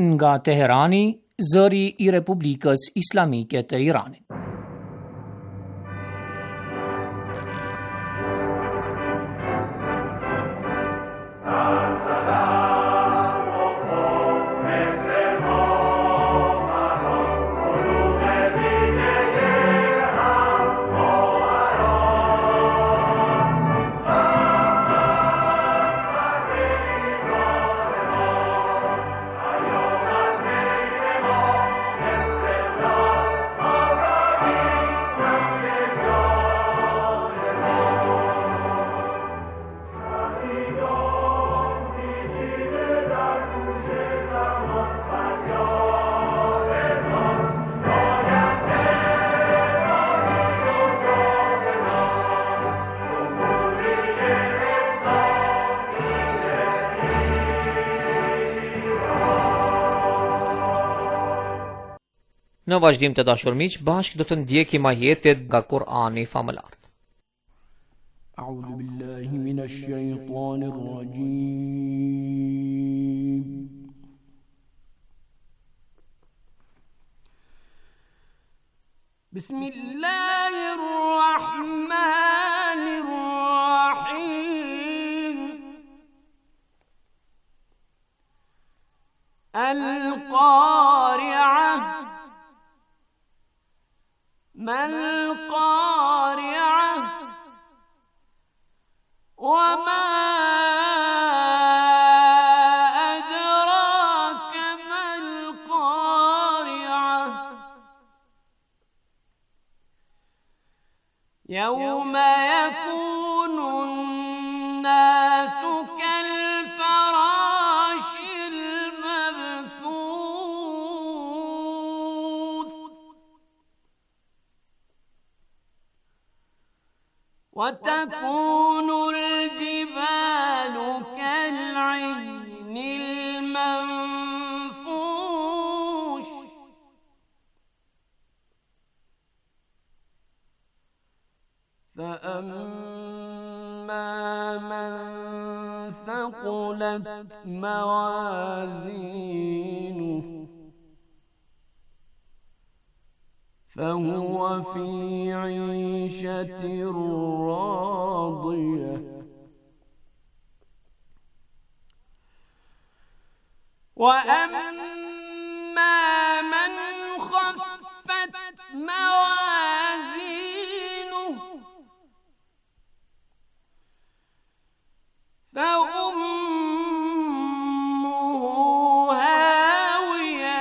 nga Teherani, zëri I Republikës Islamike të Iranit. Në vazhdim të dashur miq, bashkë do të ndjekim ajetet nga Kur'ani famëlar. A'udhu billahi minash shaitanir rajim. Bismillahir rahmanir rahim. Al-Qari'ah. ما القارعة وما أدراك ما القارعة يوم يكون الناس كالفراش المبثوث وتكون الجبال كالعهن المنفوش فأما من ثقلت موازينه فهو في عيشة راضية وأما من خفت موازينه فأمه هاوية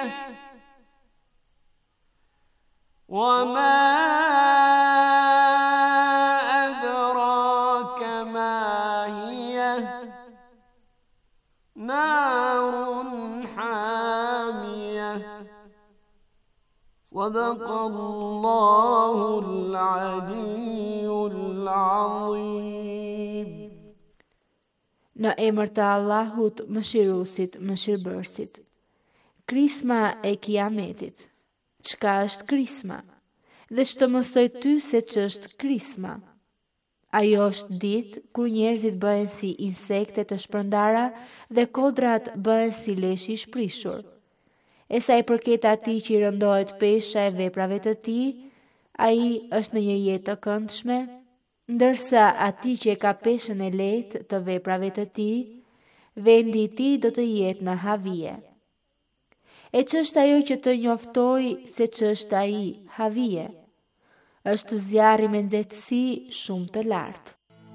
وما أدراك ما هي نار حامية صدق الله العلي العظيم. Në emër të Allahut, mëshiruesit, mëshirbërësit. Krisma e Kiametit. Çka është krisma? Dhe që të mësoj ty se që është krisma? Ajo është ditë kur njerëzit bëhen si insekte të shpërndara dhe kodrat bëhen si leshi I shprishur. E sa I përket atij që I rëndohet pesha e veprave të tij, ai është në një jetë të këndshme, ndërsa atij që e ka peshën e lehtë të veprave të tij, vendi I tij do të jetë në havije. E ç'është ajo që të njoftoj se ç'është ai havije? Është zjarri me nxehtësi shumë të lartë.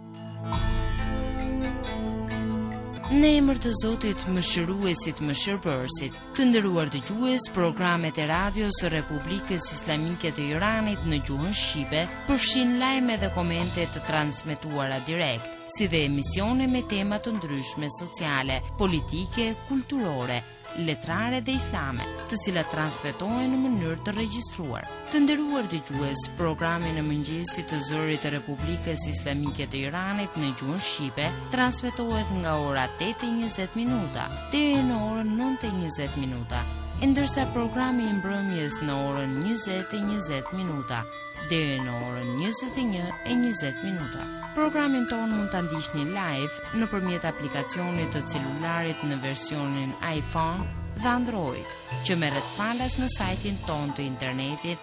Në emër të Zotit, mëshiruesit, mëshirbërësit, të nderuar dëgjues, programet e radios së Republikës Islamike të Iranit në gjuhën shqipe përfshin lajme dhe komente të transmetuara direkt, si dhe emisione me tema të ndryshme sociale, politike, kulturore, letrare dhe islame, të cilat transmetohen në mënyrë të regjistruar. Të nderuar dëgjues, programi në mëngjesit të zërit të Republikës Islamike të Iranit në gjuhën shqipe transmetohet nga ora 8:20 minuta deri në orën 9:20 minuta, ndërsa programi I mbrëmjes në orën 20:20 minuta deri në orën 21:20 minuta. Programin ton mund ta ndiqni live nëpërmjet aplikacionit të celularit në versionin iPhone dhe Android, që merret falas në sajtin ton të internetit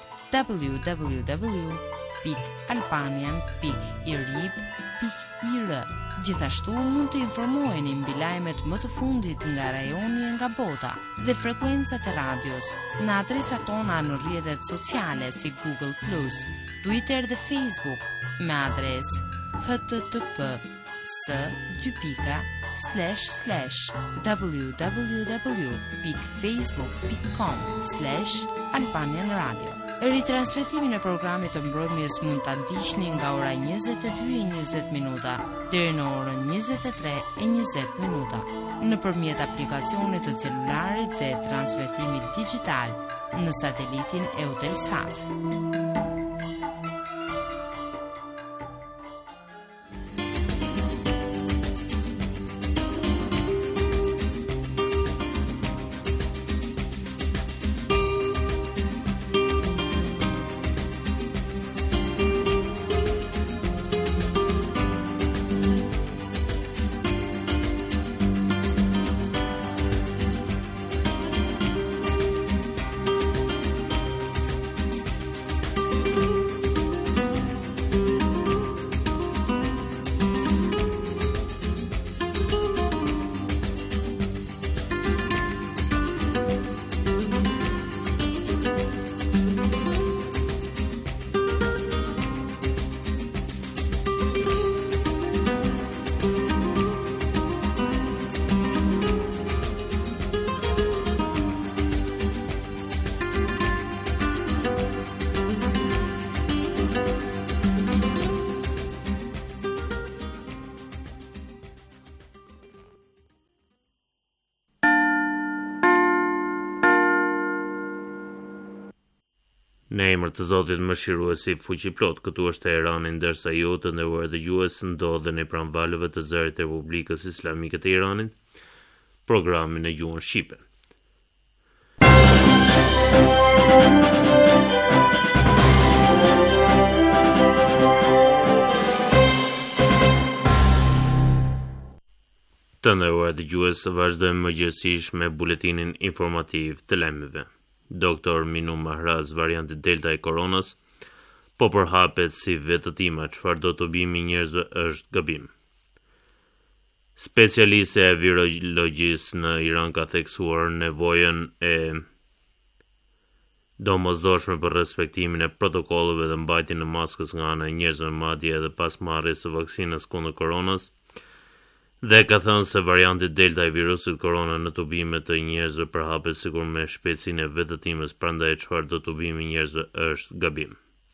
www.albanian.irib.ir. Gjithashtu mund të informoheni mbi lajmet më të fundit nga rajoni e nga bota dhe frekuencat e radios në adresat tona në rrjetet sociale si Google+, Twitter dhe Facebook me adresë http://www.facebook.com/albanianradio. Ritransmetimin e programit të mbrëmjes mund ta ndiqni nga ora 22:20 deri në orën 23:20 nëpërmjet aplikacionit të celularit dhe transmetimit digital në satelitin Eutelsat. Në emër të Zotit Mëshiruesi Fuqiplot, këtu është Teherani, ndërsa ju të nderuar dëgjues ndodheni pranë valëve të zërit të Republikës Islamike të Iranit, programin në gjuhën shqipe. Të nderuar dëgjues, vazhdojmë mëngjesisht me buletinin informativ të lajmeve. Doktor Minu Mahraz, varianti Delta e koronës, po përhapet si vetëtima, çfarë do të bimi njerëzve është gabim. Specialiste e virologjisë në Iran ka theksuar nevojën e domosdoshme për respektimin e protokolleve dhe mbajtjen e maskës nga ana e njerëzve, madje edhe pas marrjes së vaksinës kundër koronës, dhe ka thënë se varianti Delta i virusit korona në tubimet të njerëzve përhapet sikur me shpejtësinë e vetëtimës, prandaj çfarë do tubimi njerëzve është gabim.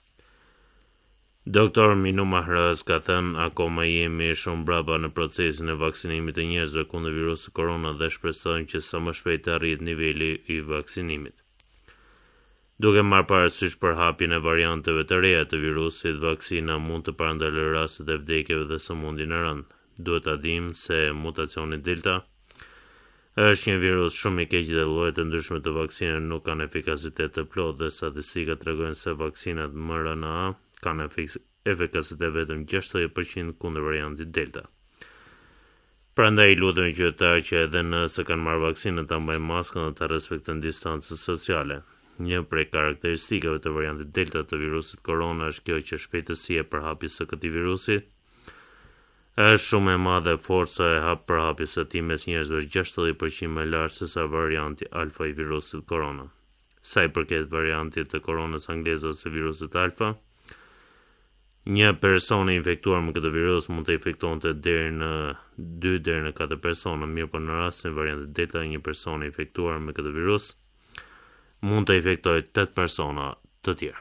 Doktor Minu Mahraz ka thënë akoma jemi shumë brapa në procesin e vaksinimit të njerëzve kundër virusit korona dhe shpresojmë që sa më shpejt të arrijë niveli i vaksinimit. Duke marrë parasysh përhapjen e varianteve të reja të virusit, vaksina mund të parandalojë rastet e vdekjeve dhe sëmundjen e rëndë. Duhet ta dimë se mutacioni Delta është një virus shumë i keq dhe llojet e ndryshme të vaksinave nuk kanë efikasitet të plotë dhe statistikat tregojnë se vaksinat mRNA kanë efikasitet vetëm 60% kundër variantit Delta. Prandaj lutemi qytetarë që edhe nëse kanë marrë vaksinën ta mbajnë maskën dhe ta respektojnë distancën sociale. Një prej karakteristikave të variantit Delta të virusit korona është kjo që shpejtësia e përhapjes së këtij virusi është shumë e madhe, forca e përhapjes së tij mes njerëzve është 60% më lartë se sa varianti alfa i virusit korona. Sa i përket variantit të koronës angleze ose virusit alfa, një person i infektuar me këtë virus mund të infektonte deri në 2 deri në 4 persona, mirë po në rastin e variantit Delta, një person i infektuar me këtë virus mund të infektojë 8 persona të tjerë.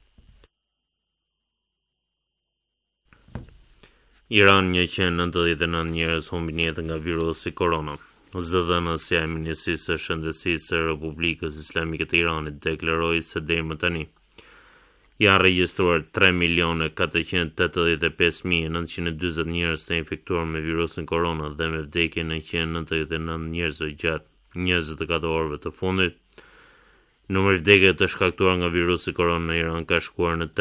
Iran 199 njerëz humbin jetën nga virusi korona. Zëdhënësja e Ministrisë së Shëndetësisë së Republikës Islamike të Iranit deklaroi se deri më tani janë regjistruar 3.485.940 njerëz të infektuar me virusin korona dhe me vdekje 999 njerëzve gjatë 24 orëve të fundit. Numri i vdekjeve të shkaktuar nga virusi korona në Iran ka shkuar në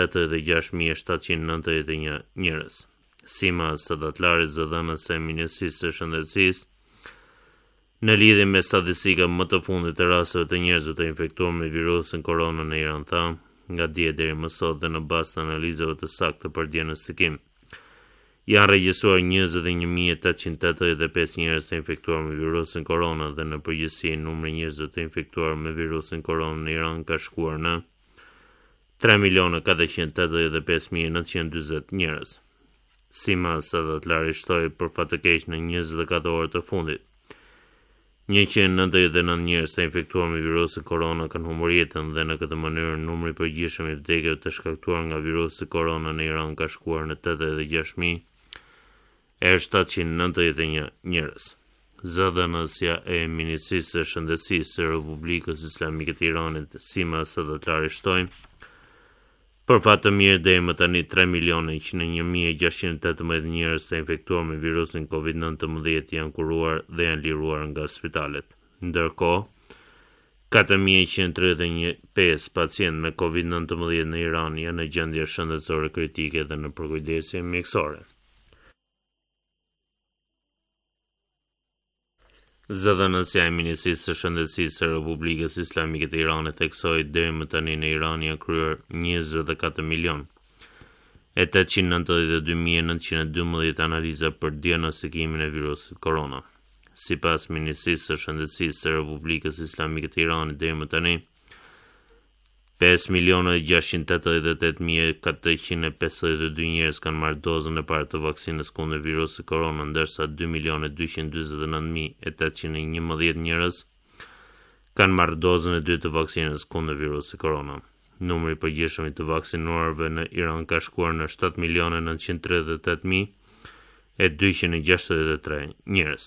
86.791 njerëz. Sima Sadatllari, zëdhënëse e Ministrisë së Shëndetësisë, Në lidhje me statistika më të fundit të rasteve të njerëzve të infektuar me virusin korona në Iran, tha, nga dje deri më sot dhe në bazë të analizave të saktë për diagnostikim, janë regjistruar 21.885 njerëz të infektuar me virusin korona dhe në përgjithësi numri i njerëzve të infektuar me virusin korona në Iran ka shkuar në 3.485.940 njerëz. Si masa datlari shtoi për fat të keq në 24 orë të fundit. 199 njerëz të infektuar me virusin korona kanë humbur jetën dhe në këtë mënyrë numri i përgjithshëm i vdekjeve të shkaktuar nga virusi korona në Iran ka shkuar në 86.791 njerëz. Zëdhënësja e Ministrisë së Shëndetësisë së Republikës Islamike të Iranit, si masa datlari shtoi, për fat të mirë deri më tani 3.101.618 njerëz të infektuar me virusin COVID-19 janë kuruar dhe janë liruar nga spitalet. Ndërkohë, 4.135 pacientë me COVID-19 në Iran janë në gjendje shëndetësore kritike dhe në përkujdesje mjekësore. Zëdhënësja e Ministrisë së Shëndetësisë së Republikës Islamike të Iranit theksoi deri më tani në Iran janë kryer 24.892.912 analiza për diagnostikimin e virusit korona. Sipas Ministrisë së Shëndetësisë së Republikës Islamike të Iranit deri më tani 5.688.452 njerëz kanë marrë dozën e parë të vaksinës kundër virusit korona, ndërsa 2.249.811 njerëz kanë marrë dozën e dytë të vaksinës kundër virusit korona. Numri i përgjithshëm i të vaksinuarve në Iran ka shkuar në 7.938.263 njerëz.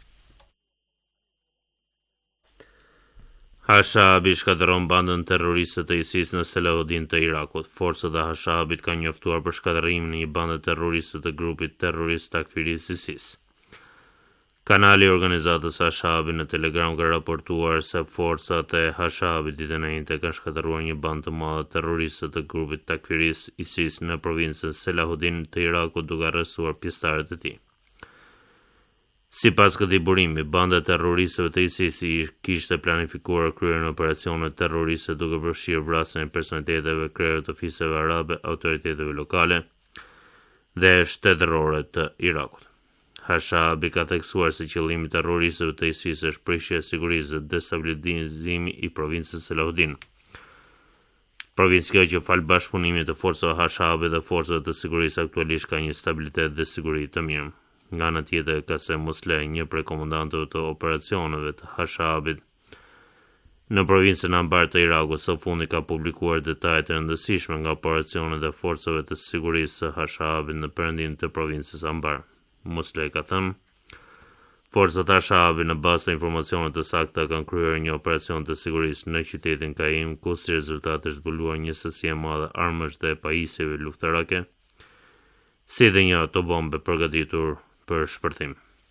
Hashabi shkatëron bandën terroriste të ISIS në Selahuddin të Irakut. Forcat e Hashabit kanë njoftuar për shkatërimin e një bande terroriste të grupit terrorist takfiris ISIS. Kanali i organizatës Hashabi në Telegram ka raportuar se forcat e Hashabit ditën e njëjtë kanë shkatëruar një bandë të madhe terroriste të grupit takfiris ISIS në provincën Selahuddin të Irakut duke arrestuar pjesëtarët e tij. Sipas këtij burimi, banda e terroristëve të ISIS kishte planifikuar kryerjen e operacione terroriste duke përfshirë vrasjen e personaliteteve, krerët të ofiseve arabe, autoriteteve lokale dhe shtetërore të Irakut. Hashabi ka theksuar se qëllimi i terroristëve të ISIS është prishja e sigurisë dhe destabilizimi i provincës Selahuddin. Provincë kjo që fal bashkëpunimit të forcave Hashabi dhe forcave të sigurisë aktualisht ka një stabilitet dhe siguri të mirë. Nga ana tjetër, Qasem Mosleh, një prej komandantëve të operacioneve të Hashabit në provincën Anbar të Irakut, së fundi ka publikuar detajet e rëndësishme nga operacionet e forcave të sigurisë së Hashabit në perëndim të provincës Anbar. Mosleh ka thënë, forcat Hashabit në bazë të informacione të sakta kanë kryer një operacion të sigurisë në qytetin Qaim, ku si rezultat është zbuluar një sasi e madhe armësh dhe pajisjeve luftarake, si dhe një autobombe përgatitur për shpërthim.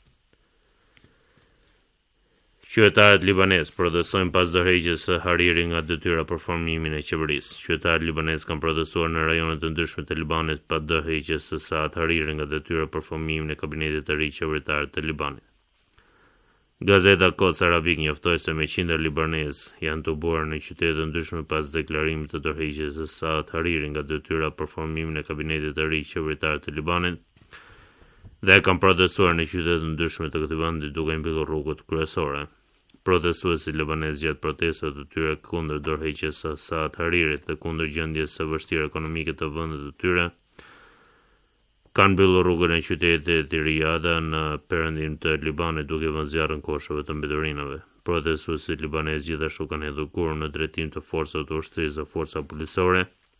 Qytetarët libanez protestojnë pas dorëheqjes së Hariri nga detyra për formimin e qeverisë. Qytetarët libanez kanë protestuar në rajonet të ndryshme të Libanit pas dorëheqjes së Saad Hariri nga detyra për formimin e kabinetit të ri qeveritar të Libanit. Gazeta Quds Arabik njoftoi se me qindra libanez janë tubuar në qytete të ndryshme pas deklarimit të dorëheqjes së Saad Hariri nga detyra për formimin e kabinetit të ri qeveritar të Libanit dhe kanë protestuar në qytete të ndryshme të këtij vendi duke mbyllur rrugët kryesore. Protestuesit libanez gjatë protestave të tyre kundër dorëheqjes së Saad Haririt dhe kundër gjendjes së vështirë ekonomike të vendit të tyre, kanë mbyllur rrugën e qytetit të Riyada në perëndim të Libanit duke vënë zjarr në koshave të mbeturinave. Protestuesit libanez gjithashtu kanë hedhur kurrë në drejtim të forcave të ushtrisë dhe forca policore,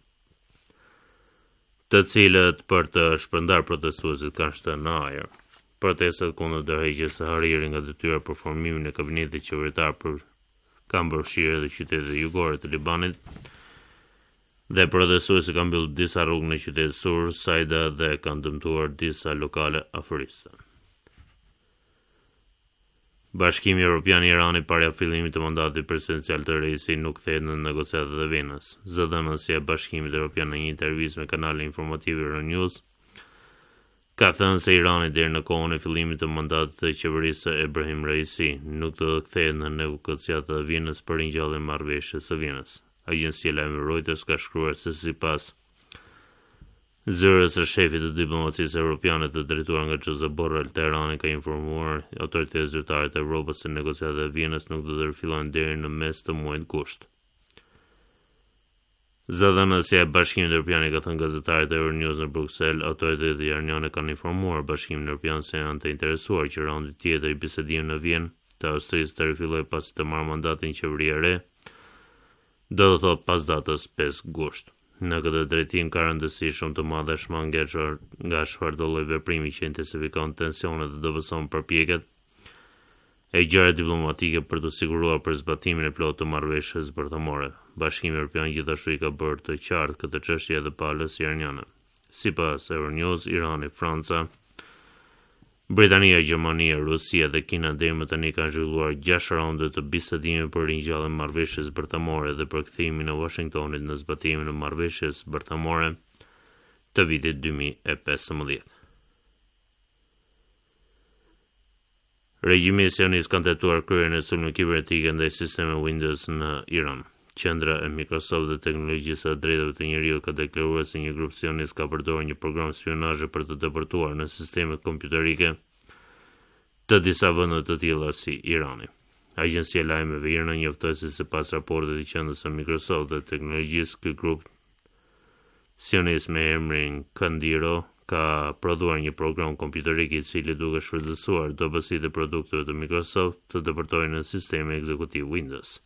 të cilët për të shpërndar protestuesit kanë shënë në ajër. Protestat kundër dorëheqjes së Hariri nga detyra për formimin e kabinetit qeveritar kanë përfshirë edhe qytetet jugore të Libanit dhe protestuesit kanë mbyllur disa rrugë në qytetet Sur, Saida dhe kanë dëmtuar disa lokale afëriste. Bashkimi Evropian i Iranit para fillimit të mandatit presidencial të Reisi nuk kthehet në negociatat e Venës. Zëdhënësia e Bashkimit Evropian në një intervistë me kanalin informativ Euronews ka thënë se Irani deri në kohën e fillimit të mandatit të qeverisë së Ebrahim Raisi nuk do të kthehet në negociatat e Vienës për ringjalljen e marrëveshjes së Vienës. Agjencia e lajmeve Reuters ka shkruar se sipas zyrës së shefit të diplomacisë europiane të drejtuar nga Josep Borrell, Teherani ka informuar autoritetet zyrtare të Evropës se negociatat e Vienës nuk do të rifillojnë deri në mes të muajit gusht. Zëdhënësja e Bashkimit Evropian ka thënë gazetarit e Euronews në Bruksel, autoritetet iraniane kanë informuar Bashkimin Evropian se janë të interesuar që raundi tjetër i bisedimit në Vjenë të Austrisë të rifillojë pasi të marrë mandatin qeveria e re, do të thotë pas datës 5 gusht. Në këtë drejtim ka rëndësi shumë të madhe shmangur nga çfarë do lloj veprimi që intensifikon tensionet dhe dobëson përpjekjet e gjëra diplomatike për të siguruar për zbatimin e plotë të marrëveshjes bërthamore. Bashkimi Evropian gjithashtu i ka bërë të qartë këtë çështje edhe palës iraniane. Sipas Euronews, Irani, Franca, Britania, Gjermania, Rusia dhe Kina deri më tani kanë zhvilluar 6 raunde të bisedimeve për ringjalljen e marrëveshjes bërthamore dhe për kthimin e Washingtonit në zbatimin e marrëveshjes bërthamore të vitit 2015. Regjimi sionist ka tentuar kryerjen e sulmeve kibernetike ndaj sistemeve Windows në Iran. Qendra e Microsoft dhe teknologjisë së drejtave të njeriut ka deklaruar se një grup sionist ka përdorur një program spionazhi për të depërtuar në sistemet kompjuterike të disa vende të tilla si Irani. Agjencia e lajmeve IRNA njoftoi se sipas raportit të qendrës së Microsoft dhe teknologjisë, ky grup sionist me emrin Kandiro ka prodhuar një program kompjuterik i cili duke shfrytëzuar dobësitë e produkteve të Microsoft të depërtojë në sistemin ekzekutiv Windows.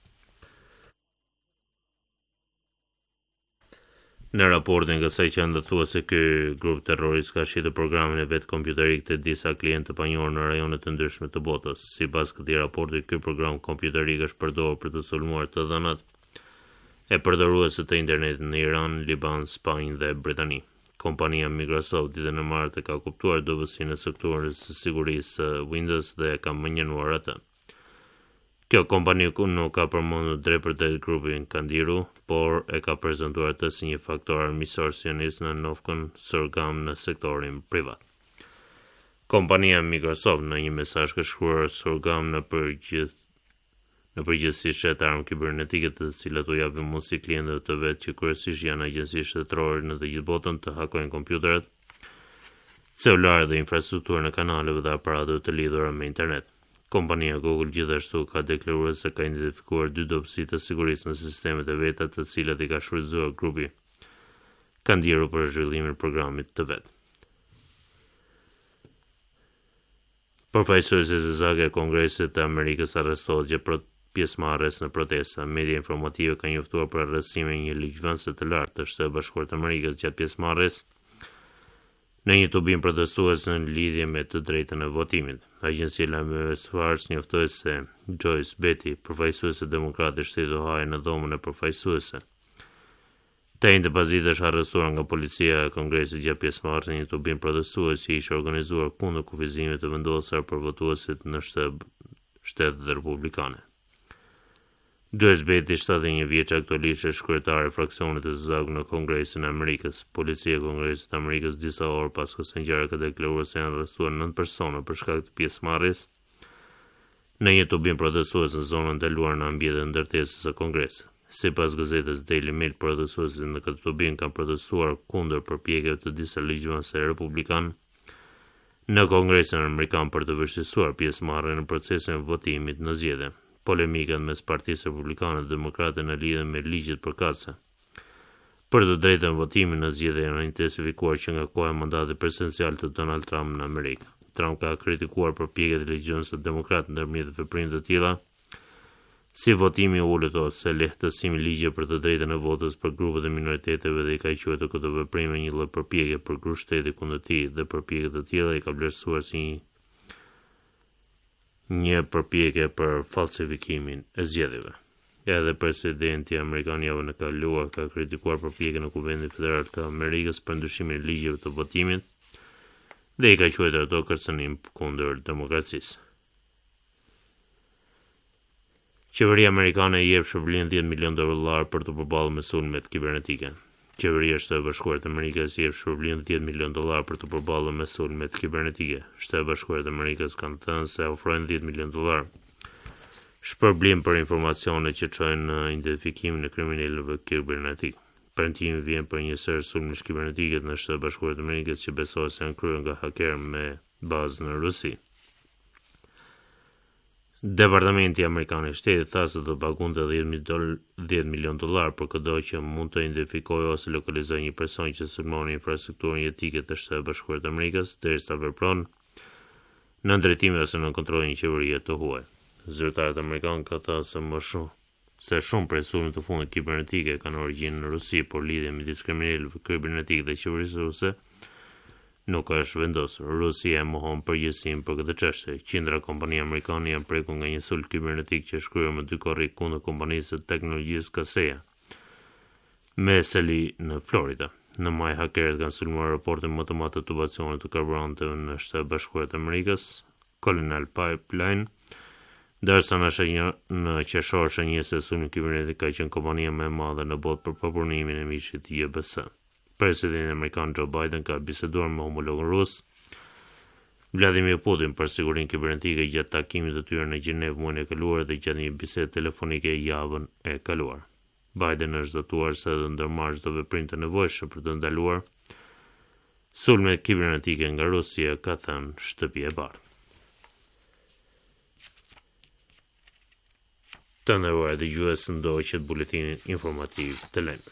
Në raportin kësaj qendre thuhet se ky grup terrorist ka shitur programin e vet kompjuterik të disa klientë të panjohur në rajone të ndryshme të botës. Sipas këtij raporti, ky program kompjuterik është përdorur për të sulmuar të dhënat e përdoruesve të internetit në Iran, Liban, Spanjë dhe Britani. Kompania Microsoft ditën e martë ka kuptuar dobësinë e sektorit të sigurisë së Windows dhe ka menjonuar atë. Kjo kompani nuk ka përmendur drejtpërdrejt grupin Kandiru, por e ka prezantuar atë si një faktor armiqësor sionist në Novkën Sorgam në sektorin privat. Kompania Microsoft në një mesazh ka shkruar Sorgam në përgjithësi shet armë kibernetike të cilat u japin mundësi klientëve të vet që kryesisht janë agjenci shtetërore në të gjithë botën të hakojnë kompjuteret, celularet dhe infrastrukturën e kanaleve dhe aparatet të lidhura me internet. Kompania Google gjithashtu ka deklaruar se ka identifikuar 2 dobësi të sigurisë në sistemet e veta të cilat i ka shfrytëzuar grupi Kandiru për zhvillimin e programit të vet. Përfaqësuesi zezake e Kongresit të Amerikës arrestohet që pjesëmarrës në protesta. Media informative ka njoftuar për arrestimin e një ligjvënëse të lartë të Shtetit Bashkuar të Amerikës gjatë pjesëmarrjes në një tubim protestues në lidhje me të drejtën e votimit. Agjencia e lajmeve Fars njoftoi se Joyce Betty, përfaqësuese demokrate e shtetit Ohio në dhomën e përfaqësuese, të njëjtë bazë është arrestuar nga policia e Kongresit gjatë pjesëmarrjes në një tubim protestues që ishte organizuar kundër kufizimit të vendosur për votuesit në shtetet republikane. Joyce Betty, 71 vjeç, aktualisht është kryetare e fraksionit të zgjatur në Kongresin e Amerikës. Policia e Kongresit të Amerikës disa orë pas kësaj ngjarje ka deklaruar se janë arrestuar 9 persona për shkak të pjesëmarrjes në një tubim protestues në zonën ndaluar në ambientin e ndërtesës së Kongresit. Sipas gazetës Daily Mail, protestuesit në këtë tubim kanë protestuar kundër përpjekjeve të disa ligjvënësve republikanë në Kongresin Amerikan për të vështirësuar pjesëmarrjen në procesin e votimit në zgjedhje. Polemikat mes Partisë Republikane dhe Demokrate në lidhje me ligjet përkatëse për të drejtën votimi në zgjedhje janë intensifikuar që nga koha e mandatit presidencial të Donald Trump në Amerikë. Trump ka kritikuar përpjekjet e ligjvënësve demokratë ndërmjet veprimeve të tilla si votimi ulët ose lehtësimi i ligjit për të drejtën e votës për grupet e minoriteteve dhe i ka quajtur këtë veprim një lloj përpjekje për grup shteti kundër tij dhe përpjekjet të tilla i ka vlerësuar si një përpjekje për falsifikimin e zgjedhjeve. Edhe presidenti amerikan javën e kaluar ka kritikuar përpjekjen e Kuvendit Federal të Amerikës për ndryshimin e ligjeve të votimit dhe i ka quajtur ato kërcënim kundër demokracisë. Qeveria amerikane i jep Shqipërisë $10 milion për të përballur me sulmet kibernetike. Qeveria e Shtetit Bashkuar të Amerikës jep shpërblim $10 milion për të përballur me sulmet kibernetike. Shtetet Bashkuar të Amerikës kanë thënë se ofrojnë $10 milion shpërblim për informacione që çojnë në identifikimin e kriminalëve kibernetik. Premtimi vjen për një sër sulmesh kibernetike në Shtetet Bashkuar të Amerikës që besohet se janë kryer nga haker me bazë në Rusi. Departamenti Amerikan i Shtetit tha se do pagunte $10 milion për çdo që mund të identifikojë ose lokalizojë një person që sulmon infrastrukturën jetike të Shtetit Bashkuar të Amerikës derisa vepron në drejtime ose në kontrollin e qeverisë të huaj. Zyrtarët amerikanë ka thënë se shumë prej sulmeve të fundit kibernetike kanë origjinën në Rusi, por lidhja midis kriminalëve kibernetik dhe qeverisë ruse nuk është vendosur. Rusia e mohon përgjegjësinë për këtë çështje. Qindra kompani amerikane janë prekur nga një sulm kibernetik që shkryer me 2 korrik kundër kompanisë së teknologjisë Kaseya me seli në Florida. Në maj hakerët kanë sulmuar raportin më të madh të tubacionit të karburanteve në Shtetet Bashkuar të Amerikës, Colonial Pipeline, ndërsa në qershor shënjese sulmi kibernetik ka qenë kompania më e madhe në botë për papurnimin e mishit JBS. Presidenti amerikan Joe Biden ka biseduar me homologun rus Vladimir Putin për sigurinë kibernetike gjatë takimit të tyre në Gjenev muajin e kaluar dhe gjatë një bisede telefonike javën e kaluar. Biden është zëtuar se do ndërmarrë çdo veprim të nevojshëm për të ndaluar sulmet kibernetike nga Rusia, ka thënë Shtëpia e Bardhë. Të nderuar dëgjues, ndoqët buletinin informativ të lajmeve.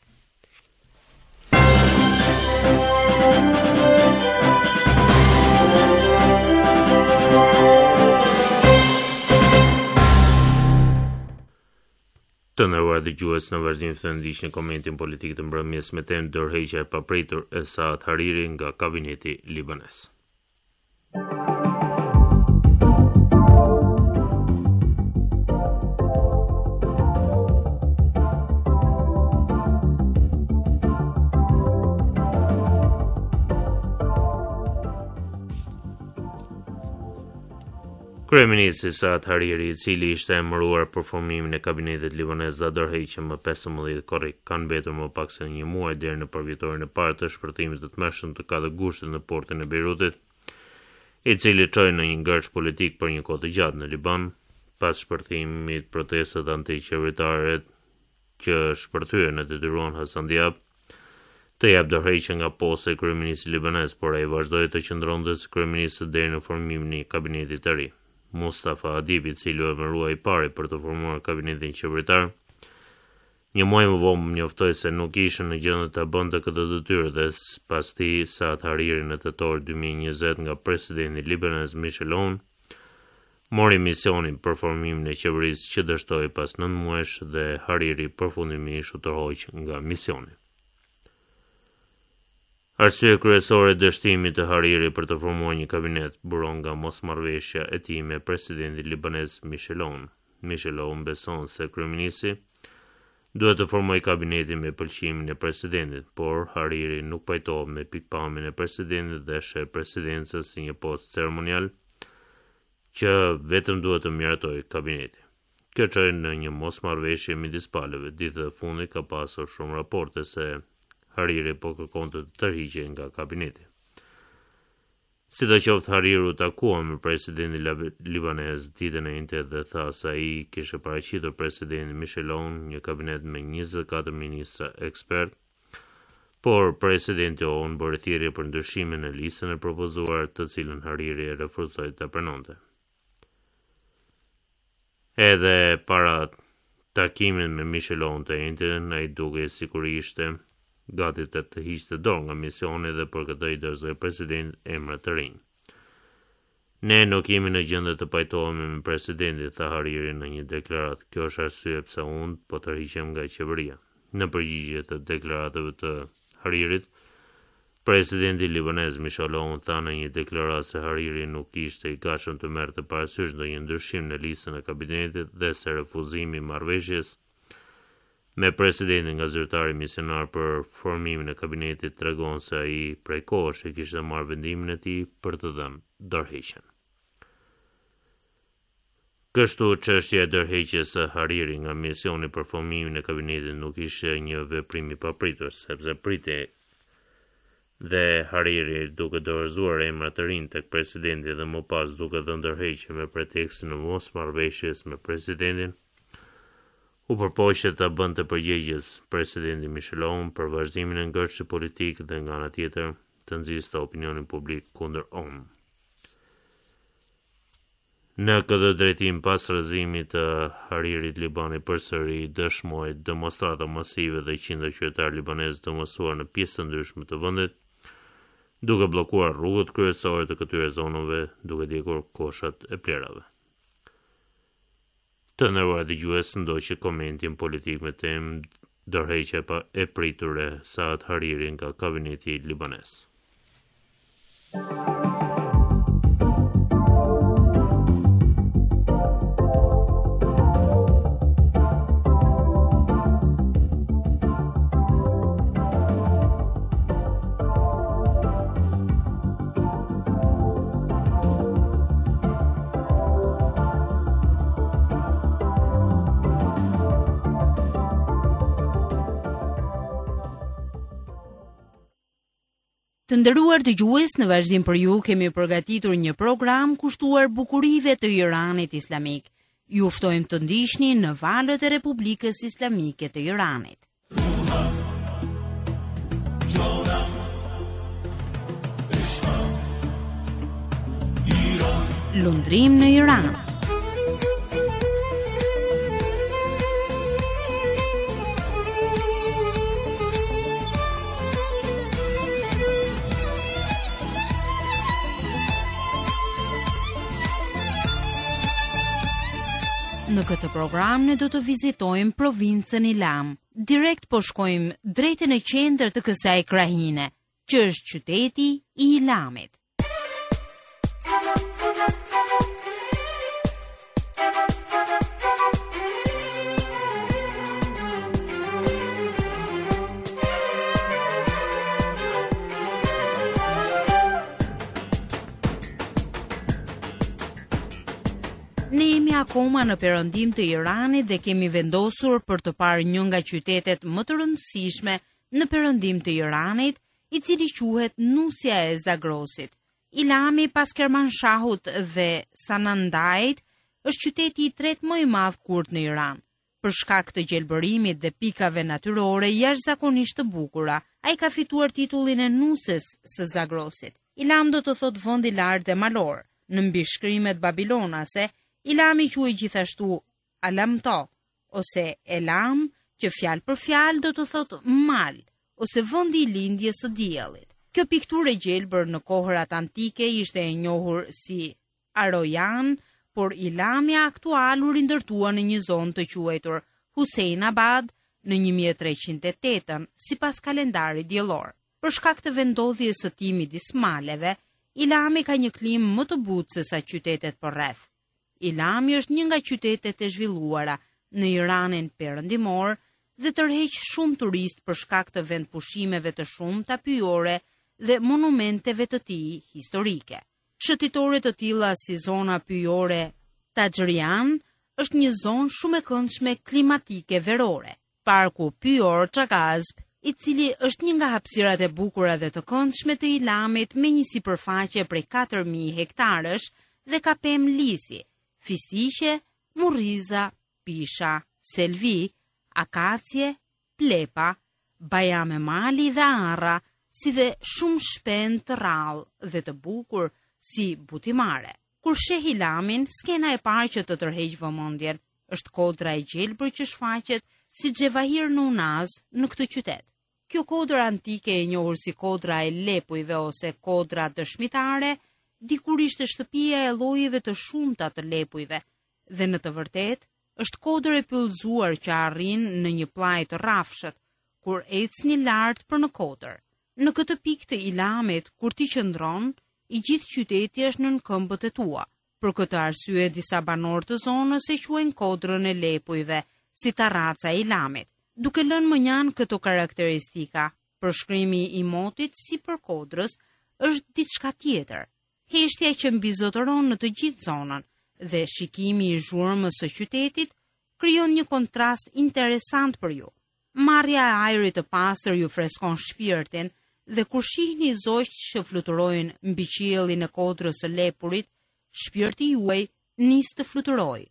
Të nderuar dëgjues, në vazhdim të ndiqni komentin politik të mbrëmjes me temë dorëheqja e papritur e Saad Hariri nga kabineti libanes. Kryeministri Saad Hariri, i cili ishte emëruar për formimin e kabinetit libanez dhe dorëheqje më 15 korrik, kanë mbetur më pak se një muaj deri në përvjetorin e parë të shpërthimit të tmerrshëm të katërgushtit në portin e Beirutit, i cili çoi në një ngërç politik për një kohë të gjatë në Liban, pas shpërthimit protestat antiqeveritare që shpërthyen e detyruan Hasan Diab të jap dorëheqje nga posti i kryeministrit libanez, por ai vazhdoi të qëndronte si kryeminist deri në formimin e kabinetit të ri. Mustafa Adibi, i cili u emërua i pari për të formuar kabinetin qeveritar, një muaj më vonë njoftoi se nuk ishte në gjendje të bënte këtë detyrë dhe pas tij Saad Hariri në tetor 2020 nga presidenti libanez Michel Aoun mori misionin për formimin e qeverisë që dështoi pas 9 muajsh dhe Hariri përfundimisht u tërhoq nga misioni. Arsye kryesore e dështimit të Hariri për të formuar një kabinet buron nga mosmarrveshja e tij me presidentin libanez Michel Aoun. Michel Aoun beson se kryeministri duhet të formojë kabinetin me pëlqimin e presidentit, por Hariri nuk pajtohet me pikpamjen e presidentit dhe sheh presidencën si një post ceremonial që vetëm duhet të miratojë kabineti. Kjo çoi në një mosmarrveshje midis palëve. Ditët e fundit ka pasur shumë raporte se Hariri po kërkonte të tërhiqej nga kabineti. Sidoqoftë, Hariri u takua me presidentin libanez ditën e njëjtë dhe tha se ai kishte paraqitur presidentin Michel Aoun një kabinet me 24 ministra ekspert, por presidenti Aoun bëri thirrje për ndryshimin në listën e propozuar, të cilën Hariri refuzoi ta pranonte. Edhe para takimit me Michel Aoun të njëjtën, ai dukej sikur ishte gati të hiqte dorë nga misioni dhe për këtë i dorëzoi president emra të rinj. Ne nuk jemi në gjendje të pajtohemi me presidentin, tha Hariri në një deklaratë. Kjo është arsye pse unë po tërhiqem nga qeveria. Në përgjigje të deklaratave të Haririt, presidenti libanez Michel Aoun tha në një deklaratë se Hariri nuk ishte i gatshëm të merrte parasysh ndonjë ndryshim në listën e kabinetit dhe se refuzimi i marrëveshjes me presidentin nga zyrtari misionar për formimin e kabinetit tregon se ai prej kohësh e kishte marrë vendimin e tij për të dhënë dorëheqjen. Kështu çështja e dërheqjes së Hariri nga misioni për formimin e kabinetit nuk ishte një veprim i papritur, sepse pritej dhe Hariri duke dorëzuar emra të rinj tek presidenti dhe më pas duke dhënë ndërheqje me pretekstin e mosmarrëveshjes me presidentin, u përpoqte ta bënte përgjegjës presidenti Michel Aoun për vazhdimin e ngërshit politik dhe nga ana tjetër të nxjiste opinionin publik kundër Aoun. Në këtë drejtim pas rrëzimit të Haririt, Libani përsëri dëshmoi demonstrata masive dhe qindra qytetarë libanezë të mësuar në pjesë të ndryshme të vendit, duke bllokuar rrugët kryesore të këtyre zonave, duke djegur koshat e plerave. Të nderuar dëgjues, ndoqi komentin politik me temë dërheqja e pritur e Saad Hariri nga kabineti libanez. Të nderuar dëgjues, në vazhdim për ju kemi përgatitur një program kushtuar bukurive të Iranit Islamik. Ju ftojmë të ndiqni në valët e Republikës Islamike të Iranit. Lundrim në Iran. Në këtë program ne do të vizitojmë provincën Ilam. Direkt po shkojmë drejt në qendër të kësaj krahine, që është qyteti i Ilamit. Ne jemi akoma në perëndim të Iranit dhe kemi vendosur për të parë një nga qytetet më të rëndësishme në perëndim të Iranit, i cili quhet Nusja e Zagrosit. Ilami pas Kermanshahut dhe Sanandajit është qyteti i tretë më i madh kurd në Iran. Për shkak të gjelbërimit dhe pikave natyrore jashtëzakonisht të bukura, ai ka fituar titullin e Nusës së Zagrosit. Ilam do të thotë vend i lartë dhe malor. Në mbishkrimet babilonase, Ilami quhej gjithashtu Alamto, ose Elam, që fjalë për fjalë do të thotë mal, ose vendi i lindjes së diellit. Kjo pikturë e gjelbër në kohërat antike ishte e njohur si Arojan, por Ilami aktual u rindërtua në një zonë të quajtur Husejnabad në 1308 sipas kalendarit diellor. Për shkak të vendodhjes së tij midis maleve, Ilami ka një klimë më të butë se sa qytetet përreth. Ilami është një nga qytetet e zhvilluara në Iranin perëndimor dhe tërheq shumë turist për shkak të vendpushimeve të shumta pyjore dhe monumenteve të tij historike. Shëtitore të tilla si zona pyjore Tajrian është një zonë shumë e këndshme klimatike verore. Parku pyjor Çagazb, i cili është një nga hapësirat e bukura dhe të këndshme të Ilamit me një sipërfaqe prej 4000 hektarësh dhe ka pemë lisi, fistiqe, murriza, pisha, selvi, akacie, plepa, bajame mali dhe arra, si dhe shumë shpend të rrallë dhe të bukur si butimare. Kur sheh Ilamin, skena e parë që të tërheq vëmendjen është kodra e gjelbër që shfaqet si xhevahir në Unaz në këtë qytet. Kjo kodër antike e njohur si kodra e lepujve ose kodra dëshmitare, dikur ishte shtëpia e llojeve të shumta të lepujve dhe në të vërtetë është kodër e pyllëzuar që arrin në një pllaj të rrafshët kur ecni lart për në kodër. Në këtë pikë të Ilamit, kur ti qëndron, i gjithë qyteti është nën këmbët e tua. Për këtë arsye disa banorë të zonës e quajnë kodrën e lepujve si tarraca e Ilamit, duke lënë mënjan këto karakteristika. Përshkrimi i motit si për kodrës është diçka tjetër. Heshtja që mbizotëron në të gjithë zonën dhe shikimi i zhurmës së qytetit krijon një kontrast interesant për ju. Marrja e ajrit të pastër ju freskon shpirtin dhe kur shihni zogjt që fluturojnë mbi qiellin e kodrës së lepurit, shpirti juaj nis të fluturojë.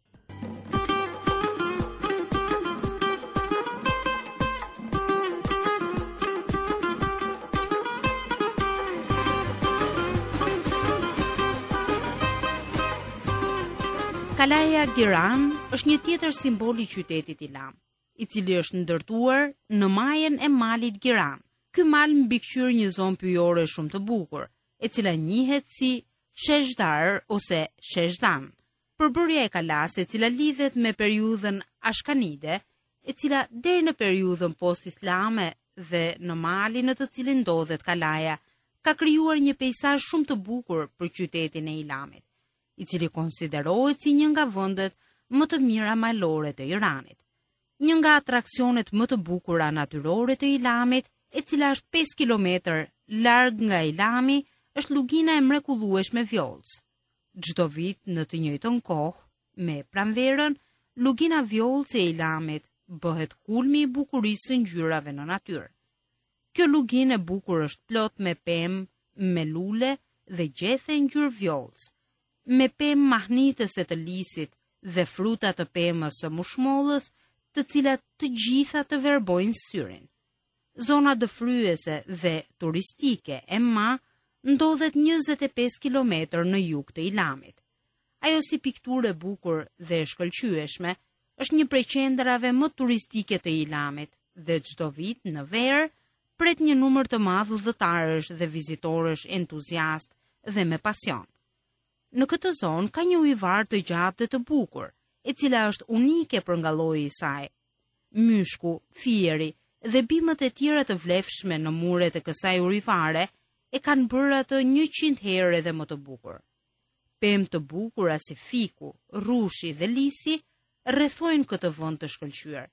Kalaja Giran është një tjetër simbol i qytetit Ilam, i cili është ndërtuar në majën e malit Giran. Ky mal mbikëqyr një zonë pyjore shumë të bukur, e cila njihet si Sheshdar ose Sheshdan. Përbërja e kalas e cila lidhet me periudhën Ashkanide, e cila deri në periudhën post-islame dhe në malin në të cilin ndodhet kalaja, ka krijuar një peizazh shumë të bukur për qytetin e Ilamit, i cili konsiderohet si një nga vendet më të mira malore të Iranit. Një nga atraksionet më të bukura natyrore të Ilamit, e cila është 5 kilometër larg nga Ilami, është lugina e mrekullueshme Vjollës. Çdo vit në të njëjtën kohë, me pranverën, lugina Vjollës e Ilamit bëhet kulmi i bukurisë së ngjyrave në natyrë. Kjo luginë e bukur është plot me pemë, me lule dhe gjethe ngjyrë vjollës, me pemë mahnitëse të lisit dhe fruta të pemës së mushmollës, të cilat të gjitha të verbojnë syrin. Zona dëfryese dhe turistike e Ma ndodhet 25 kilometër në jug të Ilamit. Ajo si pikturë e bukur dhe e shkëlqyeshme është një prej qendrave më turistike të Ilamit dhe çdo vit në verë pret një numër të madh udhëtarësh dhe vizitorësh entuziast dhe me pasion. Në këtë zonë ka një ujëvar të gjatë dhe të bukur, e cila është unike për nga lloji i saj. Myshku, fieri dhe bimët e tjera të vlefshme në muret e kësaj ujëvare e kanë bërë atë 100 herë edhe më të bukur. Pemë të bukura si fiku, rushi dhe lisi rrethojnë këtë vend të shkëlqyer.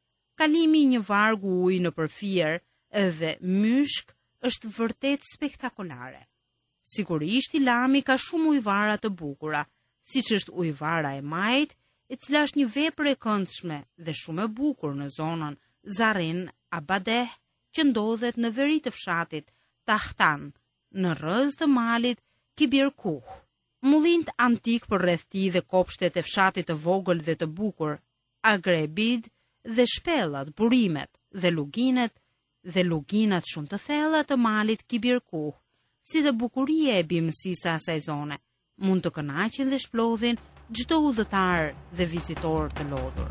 Kalimi i një vargu ujë në përfier dhe myshk është vërtet spektakolare. Sigurisht Ilami ka shumë ujëvara të bukura, siç është ujëvara e Majit, e cila është një vepër e këndshme dhe shumë e bukur në zonën Zarin Abadeh, që ndodhet në veri të fshatit Tahtan, në rrëz të malit Kibirkuh. Mullint antik për rreth tij dhe kopshtet e fshatit të vogël dhe të bukur, Agrebid dhe shpellat, burimet dhe luginat shumë të thella të malit Kibirkuh, si dhe bukuria e bimësisë së asaj zone, mund të kënaqin dhe shplodhin çdo udhëtar dhe vizitor të lodhur.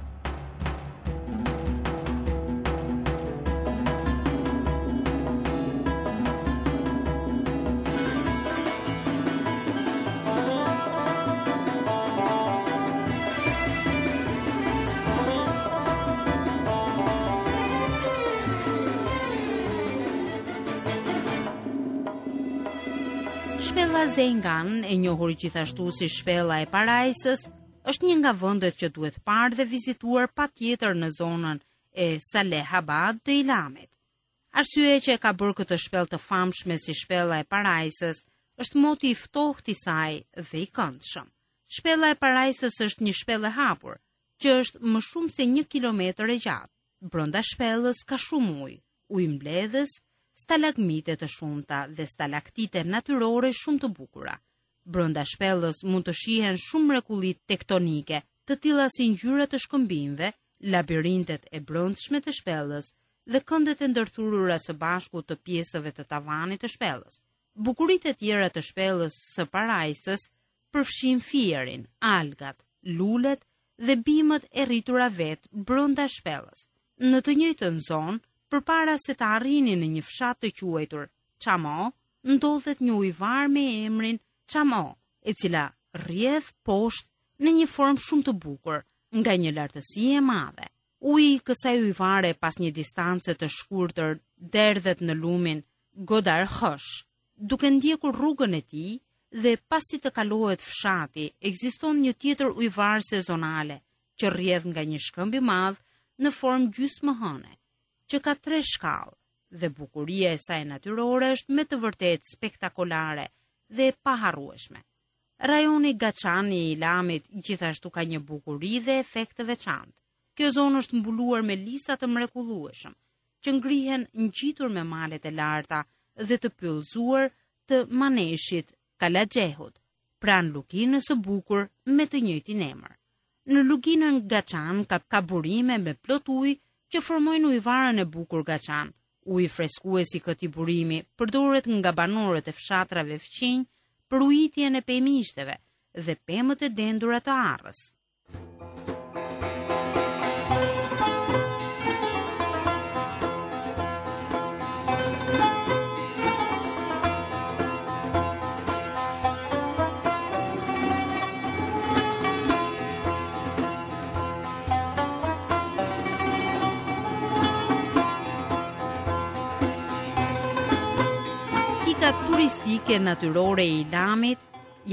Shpella Zengan, e njohur gjithashtu si shpella e parajsës, është një nga vendet që duhet parë dhe vizituar patjetër në zonën e Salehabad të Ilamit. Arsyeja që e ka bërë këtë shpellë të famshme si shpella e parajsës është moti i ftohtë i saj dhe i këndshëm. Shpella e parajsës është një shpellë e hapur, që është më shumë se 1 kilometër e gjatë. Brenda shpellës ka shumë ujë mbledhës, stalagmite të shumta dhe stalaktite natyrore shumë të bukura. Brenda shpellës mund të shihen shumë mrekulli tektonike, të tilla si ngjyrat të shkëmbimeve, labirintet e brendshme të shpellës dhe këndet e ndërthurura së bashku të pjesëve të tavanit të shpellës. Bukuritë e tjera të shpellës së parajsës përfshin fierin, algat, lulet dhe bimët e rritura vet brenda shpellës. Në të njëjtën zonë, përpara se të arrinin në një fshat të quajtur Chamo, ndodhet një ujëvar me emrin Chamo, e cila rrjedh poshtë në një formë shumë të bukur, nga një lartësi e madhe. Uji i kësaj ujëvare pas një distance të shkurtër derdhet në lumin Godar Khosh. Duke ndjekur rrugën e tij dhe pasi të kalohet fshati, ekziston një tjetër ujëvar sezonale që rrjedh nga një shkëmb i madh në formë gjysmëhëne, që ka 3 shkallë dhe bukuria e saj natyrore është me të vërtetë spektakolare dhe e paharrueshme. Rajoni Gaçani i Ilamit gjithashtu ka një bukuri dhe efekt të veçantë. Kjo zonë është mbuluar me lisa të mrekullueshëm, që ngrihen ngjitur me malet e larta dhe të pyllëzuar të Maneshit Kalaxhehut, pranë luginës së bukur me të njëjtin emër. Në luginën Gaçan ka burime me plot ujë që formojnë ujëvarën e bukur Gaçan. Uji freskues i këtij burimi përdoret nga banorët e fshatrave fqinj për ujitjen e pemishteve dhe pemët e dendura të arrës. Pikat turistike natyrore e Ilamit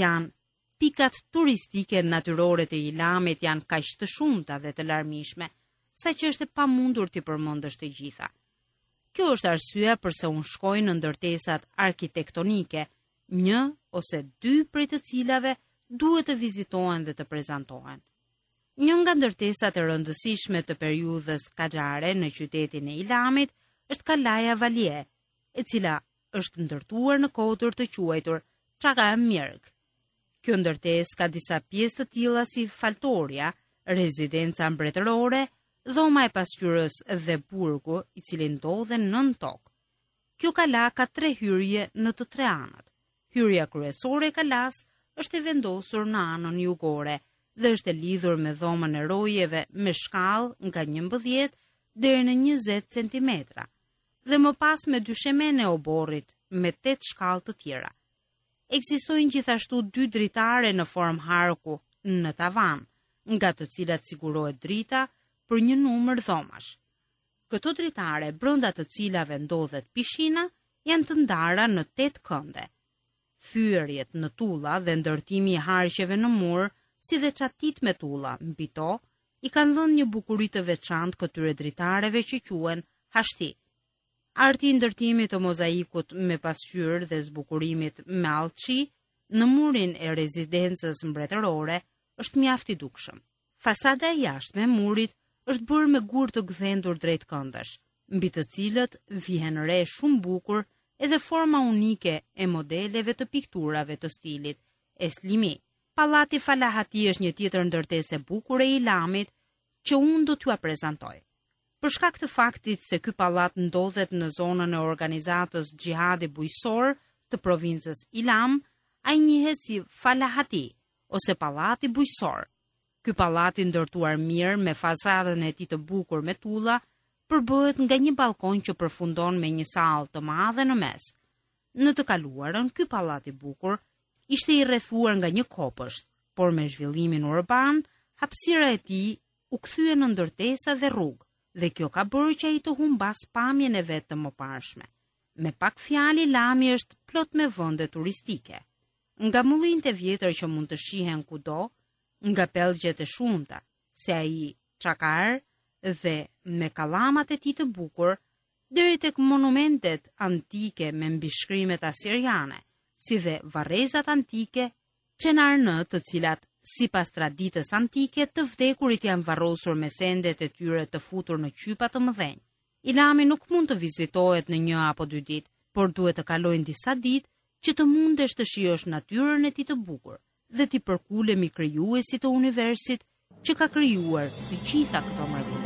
janë kaq të shumta dhe të larmishme, saqë është e pamundur t'i përmendësh të gjitha. Kjo është arsyeja pse unë shkoj në ndërtesat arkitektonike, një ose dy prej të cilave duhet të vizitohen dhe të prezantohen. Një nga ndërtesat e rëndësishme të periudhës Kaxhare në qytetin e Ilamit është Kalaja Valie, e cila është ndërtuar në kodër të quajtur Çaka e Mjerg. Kjo ndërtesë ka disa pjesë të tilla si faltoria, rezidenca mbretërore, dhoma e pasqyrës dhe burgu, i cili ndodhen nën tokë. Kjo kala ka 3 hyrje në të 3 anët. Hyrja kryesore e kalas është e vendosur në anën jugore dhe është e lidhur me dhomën e rojeve me shkallë nga 11 deri në 20 cm. Dhe më pas me dyshemene e oborrit me 8 shkallë të tjera. Ekzistojnë gjithashtu 2 dritare në formë harku në tavan, nga të cilat sigurohet drita për një numër dhomash. Këto dritare, brenda të cilave ndodhet pishina, janë të ndara në 8 kënde. Thyerjet në tulla dhe ndërtimi i harqeve në mur, si dhe çatit me tulla mbi to, i kanë dhënë një bukuri të veçantë këtyre dritareve që quhen hashti. Arti i ndërtimit të mozaikut me pasqyrë dhe zbukurimit me allçi në murin e rezidencës mbretërore është mjaft i dukshëm. Fasada e jashtme e murit është bërë me gur të gdhendur drejt këndësh, mbi të cilët vihen re shumë bukur edhe forma unike e modeleve të pikturave të stilit Eslimi. Pallati Falahati është një tjetër ndërtesë e bukur e Ilamit që unë do t'ju prezantoj. Për shkak të faktit se ky pallat ndodhet në zonën e organizatës Xhihadi Bujqësor të provincës Ilam, ai njihet si Falahati ose Pallati Bujqësor. Ky pallat i ndërtuar mirë me fazadën e tij të bukur me tulla, përbëhet nga një balkon që përfundon me një sallë të madhe në mes. Në të kaluarën, ky pallat i bukur ishte i rrethuar nga një kopësht, por me zhvillimin urban, hapësira e tij u kthye në ndërtesa dhe rrugë. Dhe kjo ka bërë që ai të humbas pamjen e vet të mëparshme. Me pak fjalë, Ilami është plot me vende turistike. Nga mullinjtë e vjetër që mund të shihen kudo, nga pellgjet e shumta, si ai Çakar dhe me kallamat e tij të bukur, deri tek monumentet antike me mbishkrimet asiriane, si dhe varrezat antike Çenarnë, të cilat sipas traditës antike, të vdekurit janë varrosur me sendet e tyre të futur në qypa të mëdhenj. Ilami nuk mund të vizitohet në 1 apo 2 ditë, por duhet të kalojnë disa ditë që të mundesh të shijosh natyrën e tij të bukur dhe t'i përkulemi krijuesit të universit që ka krijuar të gjitha këto mrekulli.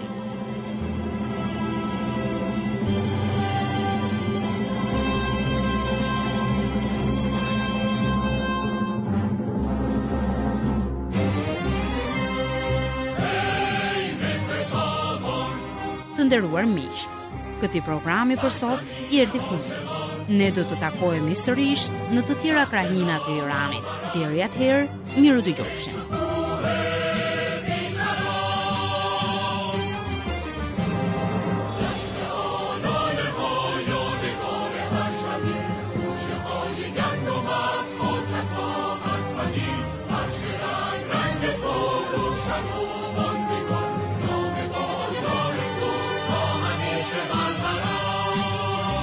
Të nderuar miq, këtij programi për sot i erdhi fundi. Ne do të takohemi sërish në të tjera krahina të Iranit. Deri atëherë, miru dëgjofshim.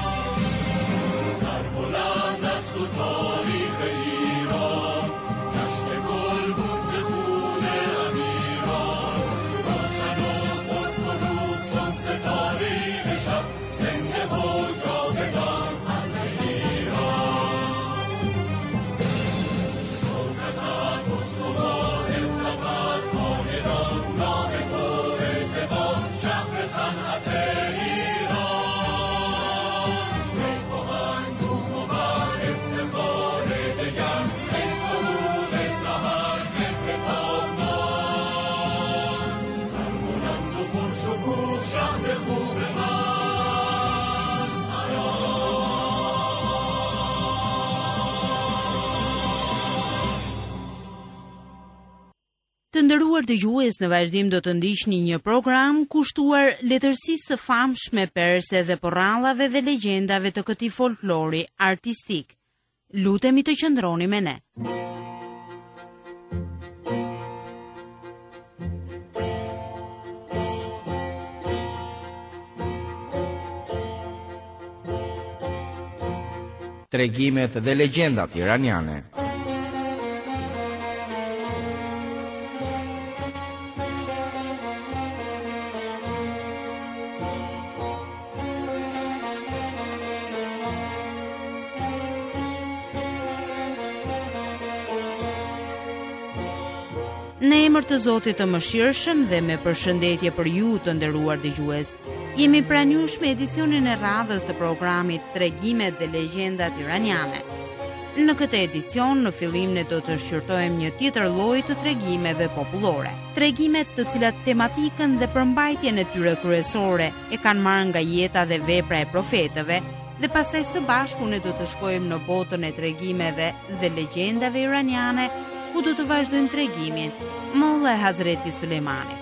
تاریخ ایران Të nderuar dëgjues, në vazhdim do të ndiqni një program kushtuar letërsisë së famshme perse dhe porrallave dhe legjendave të këtij folklori artistik. Lutemi të qëndroni me ne. Tregimet dhe legjendat iraniane. Në emër të Zotit të Mëshirshëm dhe me përshëndetje për ju të nderuar dëgjues, jemi pranë jush me edicionin e radhës të programit Tregimet dhe legjendat iraniane. Në këtë edicion, në fillim ne do të shqyrtojmë një tjetër lloj të tregimeve popullore. Tregimet të cilat tematikën dhe përmbajtjen e tyre kryesore e kanë marrë nga jeta dhe vepra e profetëve, dhe pastaj së bashku ne do të shkojmë në botën e tregimeve dhe legjendave iraniane, ku do të vazhdojmë tregimin Molla e Hazreti Sulejmanit.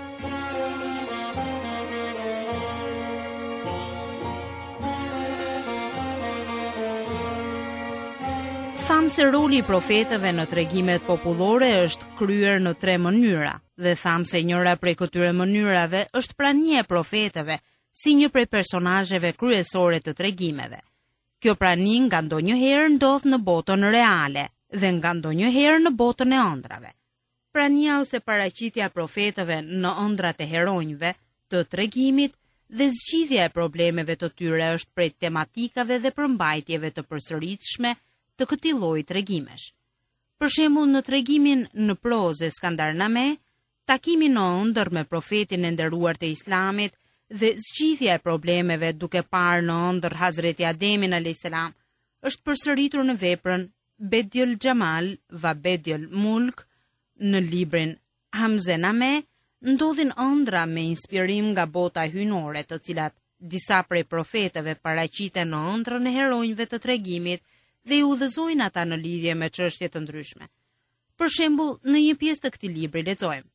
Thamë se roli i profetëve në tregimet popullore është kryer në 3 mënyra, dhe thamë se njëra prej këtyre mënyrave është prania e profetëve si një prej personazheve kryesore të tregimeve. Kjo prani nga ndonjëherë ndodh në botën reale dhe nga ndonjëherë në botën e ëndrave. Prania ose paraqitja e profetëve në ëndrat e heronjve të tregimit dhe zgjidhja e problemeve të tyre është prej tematikave dhe përmbajtjeve të përsëritshme të këtij lloji tregimesh. Për shembull, në tregimin në prozë Skandarname, takimi në ëndër me profetin e nderuar të Islamit dhe zgjidhja e problemeve duke parë në ëndër Hazreti Ademin a.s. është përsëritur në veprën Bediul Jamal va Bediul Mulk. Në librin Hamzename ndodhin ëndra me inspirim nga bota hyjnore, të cilat disa prej profetëve paraqiten në ëndrën e heronjve të tregimit dhe i udhëzojnë ata në lidhje me çështje të ndryshme. Për shembull, në një pjesë të këtij libri lexojmë: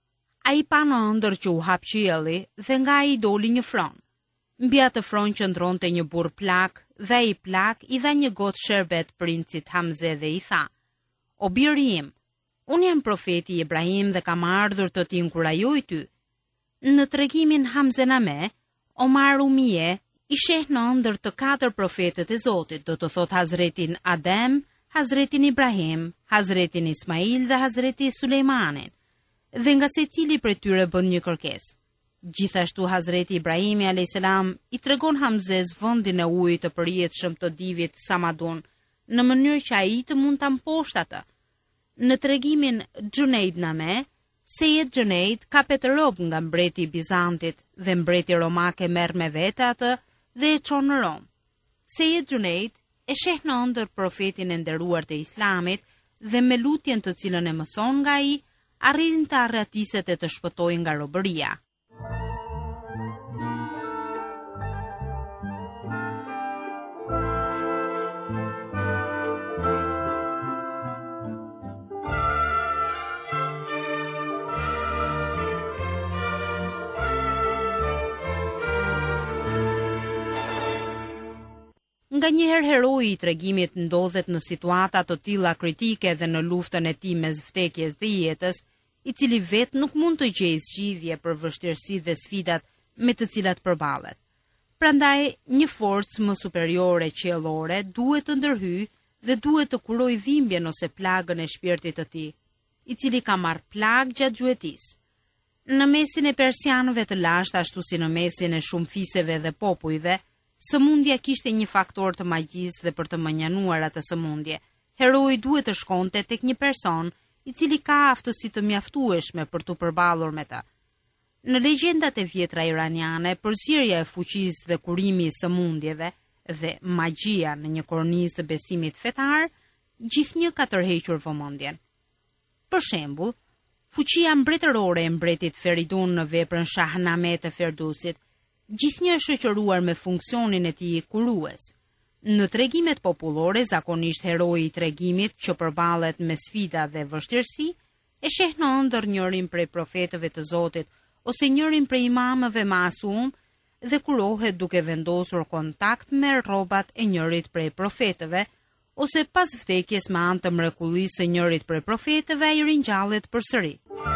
Ai pa në ëndër që u hap qielli dhe nga ai doli një fron. Mbi atë fron qëndronte një burr plak dhe ai plak i dha një gotë sherbet princit Hamze dhe i tha: O biri im, unë jam profeti Ibrahim dhe kam ardhur të t'i inkurajoj ty. Në tregimin Hamzename, Omar Umije i sheh në ëndër të 4 profetët e Zotit, do të thot Hazretin Adem, Hazretin Ibrahim, Hazretin Ismail dhe Hazreti Sulejmanin, dhe nga secili prej tyre bën një kërkesë. Gjithashtu Hazreti Ibrahimi a.s. i tregon Hamzes vendin e ujit të përjetshëm të divit Samadun, në mënyrë që ai të mund ta mposhtë atë. Në tregimin Xhuneidname, Sejed Xhuneid ka 5 rob nga mbreti i Bizantit dhe mbreti romak e merr me vete atë dhe e çon në Rom. Sejed Xhuneid e sheh në ëndër profetin e nderuar të Islamit dhe me lutjen të cilën e mëson nga ai, arrin të arratiset e të shpëtojë nga robëria. Nga njëherë heroi i tregimit ndodhet në situata të tilla kritike dhe në luftën e tij mes vdekjes dhe jetës, i cili vetë nuk mund të gjejë zgjidhje për vështirësitë dhe sfidat me të cilat përballet. Prandaj, një forcë më superiore qiellore duhet të ndërhyjë dhe duhet të kurojë dhimbjen ose plagën e shpirtit të tij, i cili ka marrë plagë gjatë gjuetisë. Në mesin e persianëve të lashtë, ashtu si në mesin e shumë fiseve dhe popujve, sëmundja kishte një faktor të magjisë dhe për të mënjanuar atë sëmundje, heroi duhet të shkonte tek një person i cili ka aftësi të mjaftueshme për të përballur me të. Në legjendat e vjetra iraniane, përzierja e fuqisë dhe kurimi i sëmundjeve dhe magjia në një kornizë të besimit fetar, gjithnjë ka tërhequr vëmendjen. Për shembull, fuqia mbretërore e mbretit Feridun në veprën Shahname të Ferdusit, gjithnjë është shoqëruar me funksionin e tij kurues. Në tregimet popullore, zakonisht heroi i tregimit që përballet me sfida dhe vështirësi, e sheh në ëndër njërin prej profetëve të Zotit, ose njërin prej imamëve masum, dhe kurohet duke vendosur kontakt me rrobat e njërit prej profetëve, ose pas vdekjes me anë të mrekullisë së njërit prej profetëve ai ringjallet përsëri.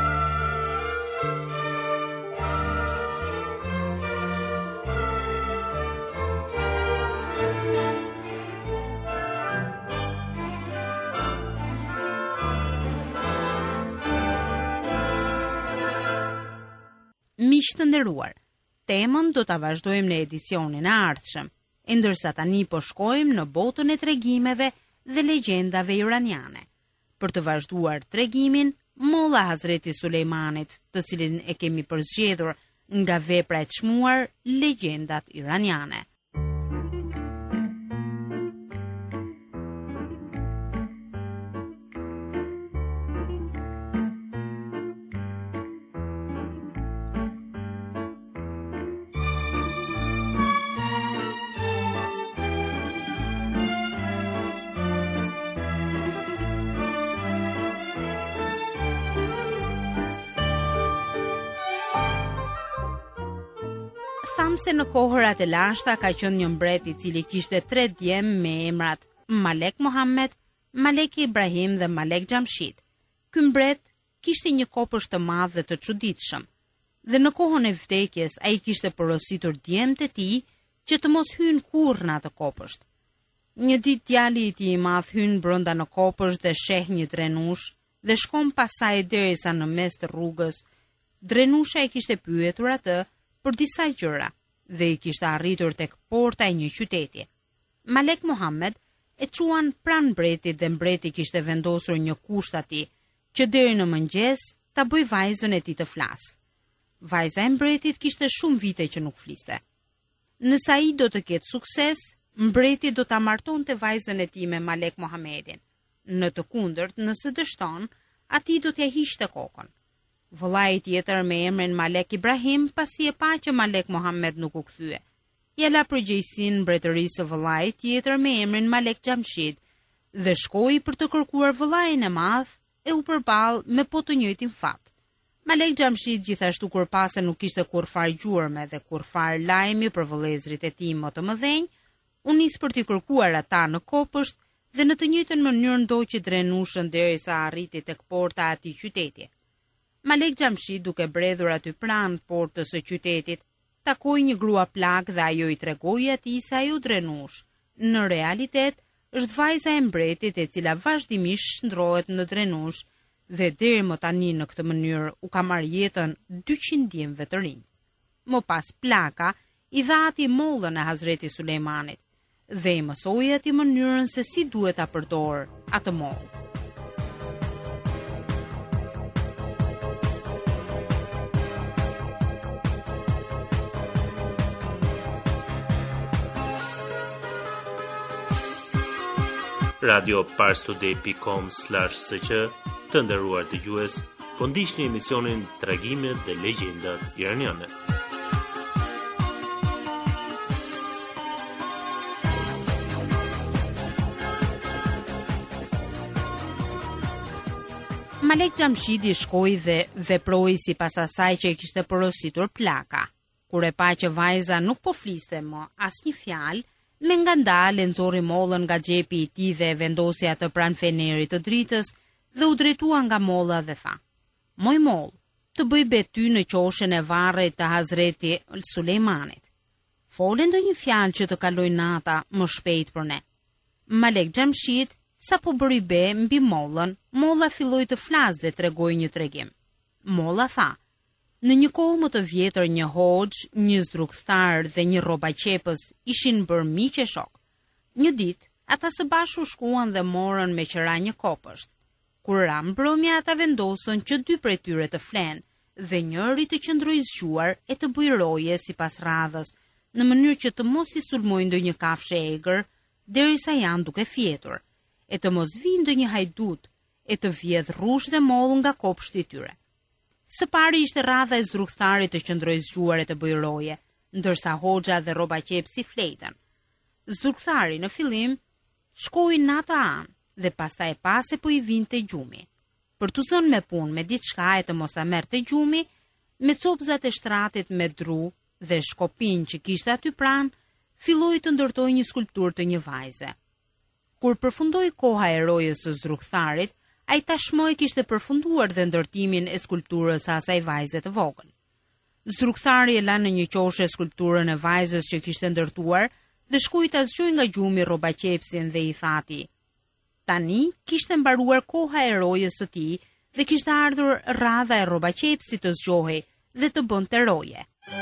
Miq të nderuar, temën do ta vazhdojmë në edicionin e ardhshëm, ndërsa tani po shkojmë në botën e tregimeve dhe legjendave iraniane, për të vazhduar tregimin molla Hazreti Sulejmanit, të cilin e kemi përzgjedhur nga vepra e çmuar Legjendat iraniane. Tham se në kohërat e lashta ka qenë një mbret I cili kishte 3 djem me emrat Malek Muhammed, Malek Ibrahim dhe Malek Xhamshid. Ky mbret kishte një kopësht të madh dhe të çuditshëm. Dhe në kohën e vdekjes ai kishte porositur djemt e tij që të mos hyjnë kurrë në atë kopësht. Një ditë djali I tij I madh hyn brenda në kopësht dhe sheh një drenush dhe shkon pas saj derisa në mes të rrugës. Drenusha e kishte pyetur atë për disa gjëra dhe I kishte arritur tek porta e një qyteti. Malek Muhammed e çuan pranë mbretit dhe mbreti kishte vendosur një kusht atij që deri në mëngjes ta bëj vajzën e tij të flasë. Vajza e mbretit kishte shumë vite që nuk fliste. Nëse ai do të ketë sukses, mbreti do ta martonte vajzën e tij me Malek Muhammedin. Në të kundërt, nëse dështon, atij do t'ia hiqte kokën. Vëllai tjetër me emrin Malek Ibrahim, pasi e pa që Malek Muhammed nuk u kthye, ja la përgjegjësinë mbretërisë së vëllait tjetër me emrin Malek Xhamshid dhe shkoi për të kërkuar vëllain e madh e u përball me po të njëjtin fat. Malek Xhamshid gjithashtu kur pa se nuk kishte kurrfar gjurmë dhe kurrfar lajmi për vëllezrit e tij më të mëdhenj, u nis për t'i kërkuar ata në kopësht dhe në të njëjtën mënyrë ndoqi drenushën derisa arriti tek porta e atij qyteti. Malek Xhamshid, duke bredhur aty pranë portës së qytetit, takoi një grua plak dhe ajo I tregoi atij se ajo drenush në realitet është vajza e mbretit e cila vazhdimisht shndrohet në drenush dhe deri më tani në këtë mënyrë u ka marrë jetën 200 djemve të rinj. Më pas plaka I dha atij mollën e Hazreti Sulejmanit dhe I mësoi atij mënyrën se si duhet ta përdor atë mollë. radioparstoday.com/sq Të nderuar dëgjues, po ndiqni emisionin Tregimet dhe Legjendat Iraniane. Malek Xhamshidi shkoi dhe veproi sipas asaj që I kishte porositur plaka. Kur e pa që vajza nuk po fliste më asnjë fjalë, me ngandale nxorri mollën nga xhepi I tij dhe vendosi atë pranë fenerit të dritës dhe u drejtua nga molla dhe tha: "Moj moll, të bëj bety në qoshen e varrit të Hazreti Sulejmanit. Fole ndonjë fjalë që të kaloj nata më shpejt për ne." Malek Xhamshid sa po bëri be mbi mollën, molla filloi të flasë dhe tregoi një tregim. Molla tha: "Në një kohë më të vjetër një hoxh, një zdrugtar dhe një rrobaqepës ishin bërë miq e shok. Një ditë, ata së bashku shkuan dhe morën me qira një kopësht. Kur ra mbrëmja, ata vendosën që 2 prej tyre të flenë dhe njëri të qëndrojë zgjuar e të bëjë roje sipas radhës, në mënyrë që të mos I sulmojë ndonjë kafshë e egër derisa janë duke fjetur, e të mos vijë ndonjë hajdut e të vjedh rrush dhe moll nga kopshti I tyre. Së pari ishte radha e zdrugtarit të qëndrojë zgjuar e të bëjë roje, ndërsa hoxha dhe rrobaqepsi fletën. Zdrugtari në fillim shkoi në atë anë dhe pastaj pa se po I vinte gjumi. për të zënë me punë me diçka e të mos a merrte gjumi, me copzat e shtratit me dru dhe shkopin që kishte aty pranë, filloi të ndërtoi një skulpturë të një vajze. Kur përfundoi koha e rojës së zrugtharit, ai tashmë e kishte përfunduar dhe ndërtimin e skulpturës së asaj vajze të vogël. Zrugthari e la në një qoshe skulpturën e vajzës që kishte ndërtuar dhe shkoi ta zgjoi nga gjumi rrobaqepsin dhe i thati: tani kishte mbaruar koha e rojës së tij dhe kishte ardhur radha e rrobaqepsit të zgjohej dhe të bënte roje.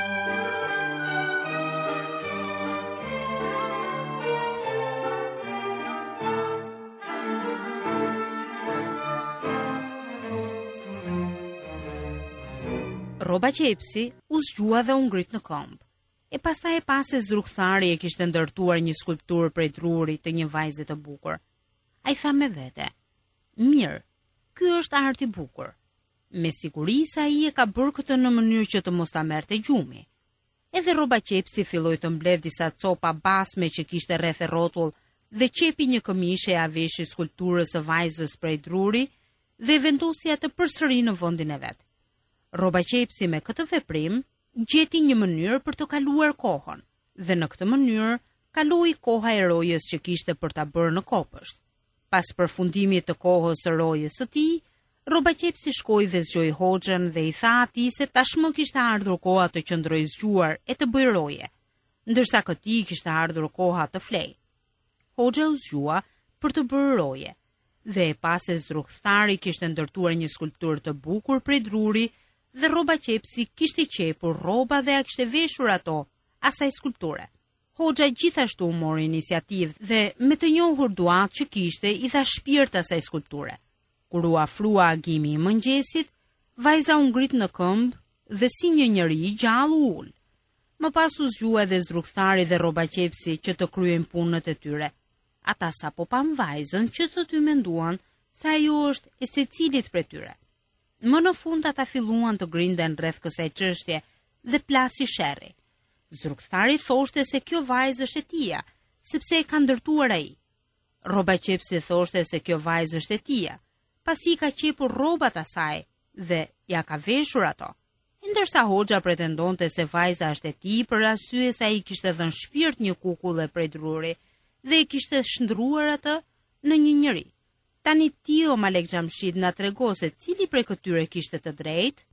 Rrobaqepsi u zgjua dhe u ngrit në këmbë. E pastaj e pa se zrugthari e kishte ndërtuar një skulpturë prej drurit të një vajze të bukur. Ai tha me vete: mirë, ky është art i bukur. Me siguri se ai e ka bërë këtë në mënyrë që të mos ta merrte gjumi. Edhe rrobaqepsi filloi të mbledh disa copa basme që kishte rreth e rrotull dhe qepi një këmishë e aveshi skulpturës së vajzës prej druri dhe vendosi atë përsëri në vendin e vet. Rrobaqepsi me këtë veprim gjeti një mënyrë për të kaluar kohën dhe në këtë mënyrë kaloi koha e rojës që kishte për ta bërë në kopësht. Pas përfundimit të kohës së rojës së tij, rrobaqepsi shkoi dhe zgjoi hoxhën dhe i tha atij se tashmë kishte ardhur koha të qëndrojë zgjuar e të bëjë roje, ndërsa këtij kishte ardhur koha të flejë. Hoxha u zgjua për të bërë roje dhe e pa se zrugthari kishte ndërtuar një skulpturë të bukur prej druri dhe rrobaqepsi kishte qepur rroba dhe a kishte veshur ato asaj skulpture. Hoxha gjithashtu mori iniciativë dhe me të njohur duat që kishte i dha shpirt asaj skulpture. Kur u afrua agimi i mëngjesit, vajza u ngrit në këmbë dhe si një njeri gjallë u ul. Më pas u zgjua edhe zrugthari dhe rrobaqepsi që të kryejnë punët e tyre. Ata sapo pan vajzën që të dy menduan se ajo është e secilit prej tyre. Më në fund ata filluan të grinden rreth kësaj çështje dhe plasi sherri. Zrugthari thoshte se kjo vajzë është e tija, sepse e ka ndërtuar ai. Rrobaqepsi thoshte se kjo vajzë është e tija, pasi ka qepur rrobat asaj dhe ja ka veshur ato. Ndërsa hoxha pretendonte se vajza është e tij për arsye se ai kishte dhënë shpirt një kukulle prej druri dhe e kishte shndruar atë në një njeri. Tani ti o Malek Xhamshid na trego se cili prej këtyre kishte të drejtë?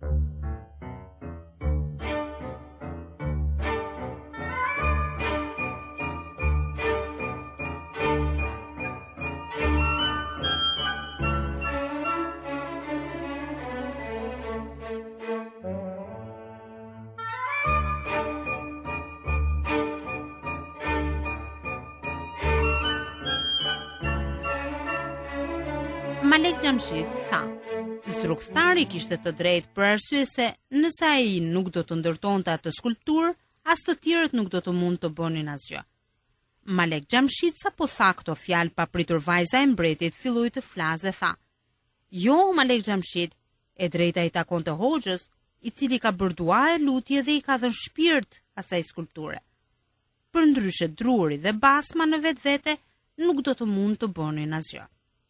Malek Xhamshid tha: zrugthari kishte të drejtë për arsye se nëse ai nuk do të ndërtonte atë skulpturë, as të tjerët nuk do të mund të bënin asgjë. Malek Xhamshid sapo tha këto fjalë papritur, vajza e mbretit filloi të flasë dhe tha: jo, Malek Xhamshid, e drejta i takon të hoxhës, i cili ka bërë dua e lutje dhe i ka dhënë shpirt asaj skulpture. Përndryshe druri dhe basma në vetvete nuk do të mund të bënin asgjë.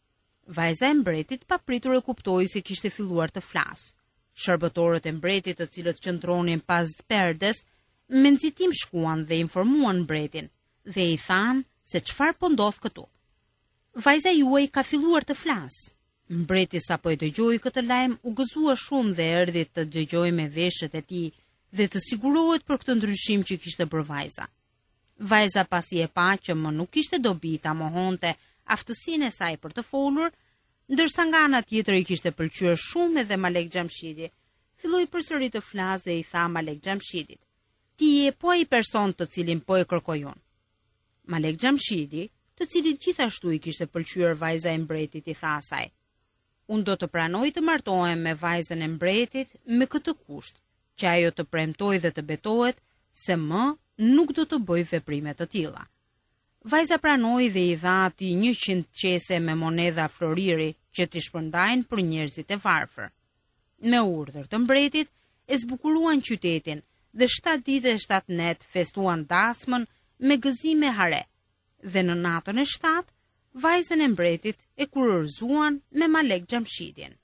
Vajza e mbretit papritur e kuptoi se kishte filluar të flasë. Shërbëtorët e mbretit, të cilët qëndronin pas perdes, me nxitim shkuan dhe informuan mbretin dhe i thanë se çfarë po ndodh këtu. Vajza juaj ka filluar të flasë. Mbreti sapo e dëgjoi këtë lajm u gëzua shumë dhe erdhi të dëgjojë me veshët e tij dhe të sigurohet për këtë ndryshim që kishte bërë vajza. Vajza pasi e pa që më nuk kishte dobi ta mohonte aftësinë e saj për të folur, ndërsa nga ana tjetër i kishte pëlqyer shumë edhe Malek Xhamshidi, filloi përsëri të flasë dhe i tha Malek Xhamshidit: ti je po ai person të cilin po e kërkoj unë. Malek Xhamshidi, të cilit gjithashtu i kishte pëlqyer vajza e mbretit, i tha asaj: unë do të pranoj të martohem me vajzën e mbretit me këtë kusht, që ajo të premtoj dhe të betohet se më nuk do të bëj veprime të tilla. Vajza pranoi dhe i dha atij 100 qese me monedha floriri që t'i shpërndajnë për njerëzit e varfër. Me urdhër të mbretit, e zbukuruan qytetin dhe 7 ditë e 7 net festuan dasmën me gëzime hare. Dhe në natën e 7, Vajzën e Mbretit e kurorzuan me Malek Xhamshidin.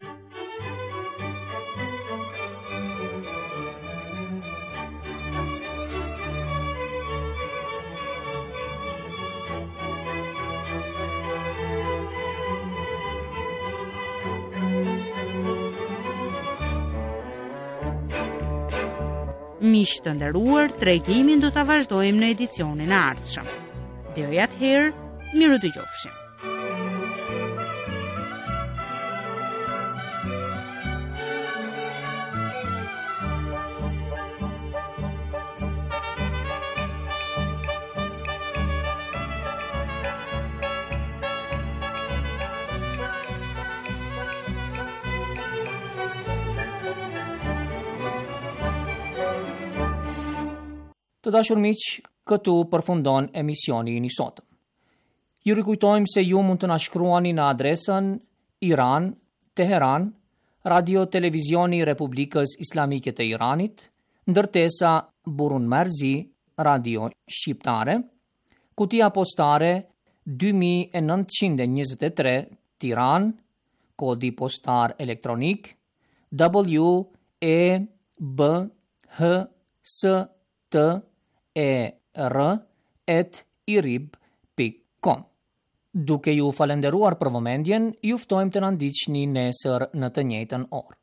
Miq të nderuar, tregimin do ta vazhdojmë në edicionin e ardhshëm. Deri atëherë, miru dëgjofshim. Të dashur miq, këtu përfundon emisioni i sotëm. Ju rikujtojmë se ju mund të na shkruani në adresën Iran, Teheran, Radio Televizioni Republikës Islamike të Iranit, ndërtesa Burun Merzi, Radio Shqiptare, kutia postare 2923 Tiran, kodi postar elektronik WEBHSTER@irib.com. Duke ju falenderuar për vëmendjen, ju ftojmë të na ndiqni nesër në të njëjtën orë.